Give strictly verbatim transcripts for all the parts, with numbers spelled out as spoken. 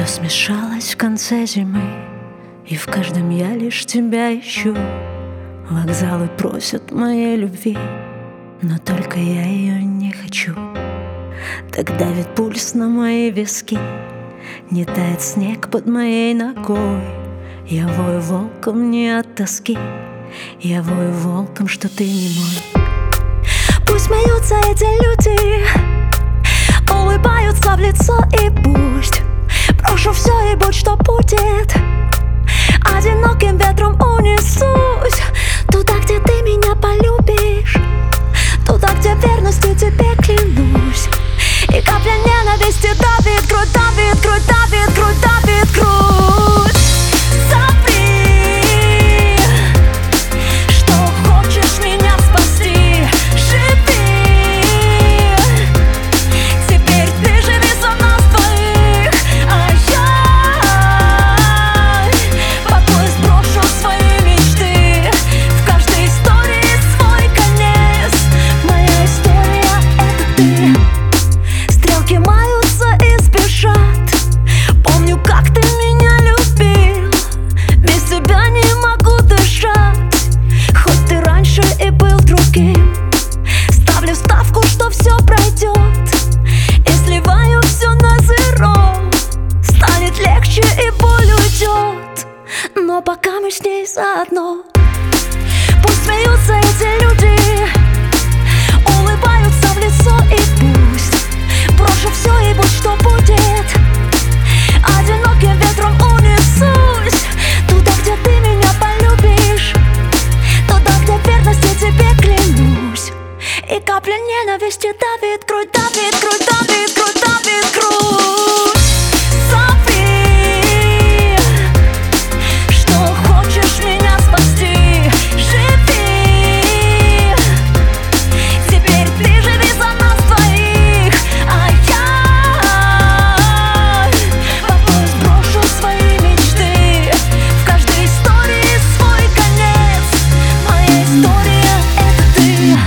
Все смешалось в конце зимы, и в каждом я лишь тебя ищу. Вокзалы просят моей любви, но только я ее не хочу. Так давит пульс на мои виски, не тает снег под моей ногой. Я вою волком не от тоски, я вою волком, что ты не мой. Пусть смеются эти люди, улыбаются в лицо, и пусть брошу все и будь что будет. Одиноким ветром унесусь туда, где ты меня полюбишь, туда, где верностью тебе клянусь. И капля ненависти давит грудь, давит грудь, давит грудь, давит грудь. Соври, что хочешь меня спасти. Живи, теперь ты живи за нас двоих, а я по поезд брошу свои мечты. В каждой истории свой конец, моя история — это ты. Стрелки маются и спешат, помню, как ты меня любил. Без тебя не могу дышать, хоть ты раньше и был другим. Ставлю ставку, что все пройдет, и сливаю все на зеро. Станет легче и боль уйдет, но пока мы с ней заодно. Пусть смеются эти люди, улыбаются в лицо, и пусть брошу все и будь что будет. Одиноким ветром унесусь туда, где ты меня полюбишь, туда, где верностью тебе клянусь. И капля ненависти давит грудь, давит грудь, давит грудь, давит грудь. Соври, что хочешь меня спасти. Живи, теперь ты живи за нас двоих, а я по поезд брошу свои мечты. В каждой истории свой конец, моя история — это ты.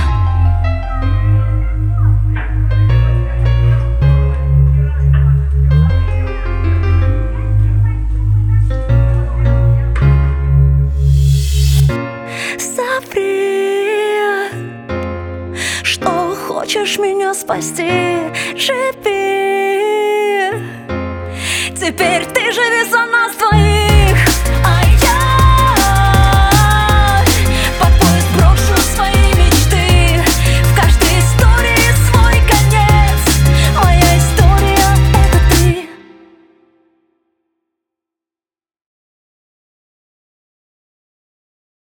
Соври, что хочешь меня спасти. Живи, теперь ты живи за нас двоих.